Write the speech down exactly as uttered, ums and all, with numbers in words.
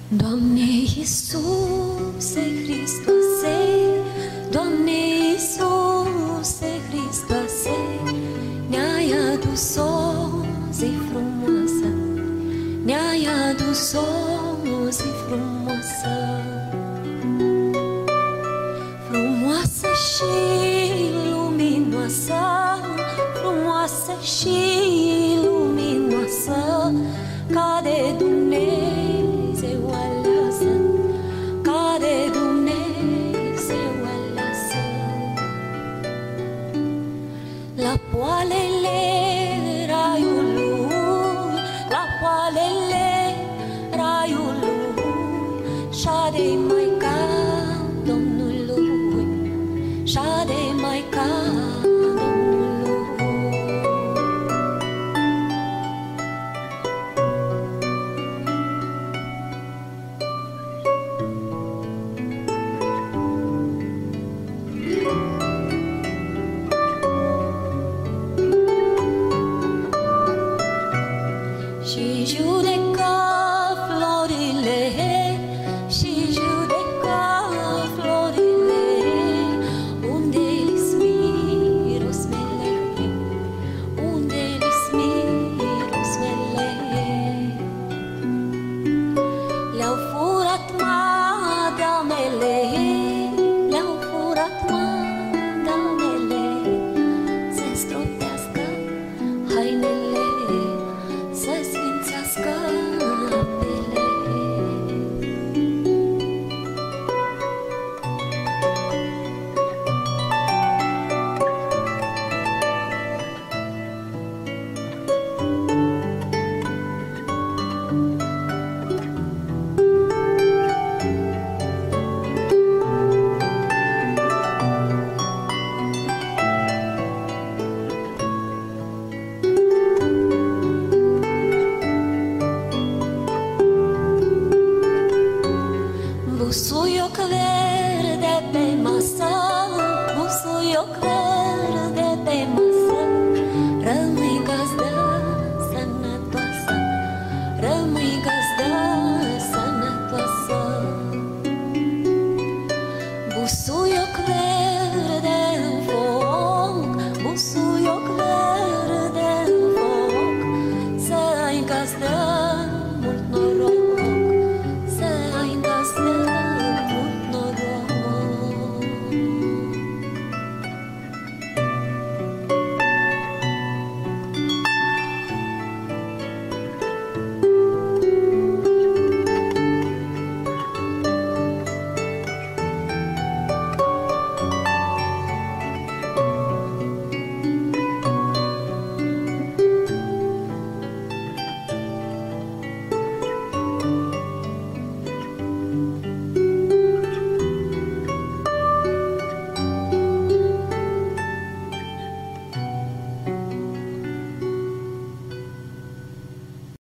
Doamne Iisuse Hristoase, Doamne Iisuse Hristoase, ne-ai adus o zi frumoasă, ne-ai adus o zi frumoasă, frumoasă și luminoasă, frumoasă și luminoasă, ca de Dumnezeu aleasă, ca de Dumnezeu aleasă. La poalele raiului, la poalele raiului, șade Maica Domnului, șade Maica și judecă florile, și judecă florile, unde-li-s mirosmele, unde-li-s mirosmele. Le-au furat madamele, le-au furat madamele, să-i stropească haine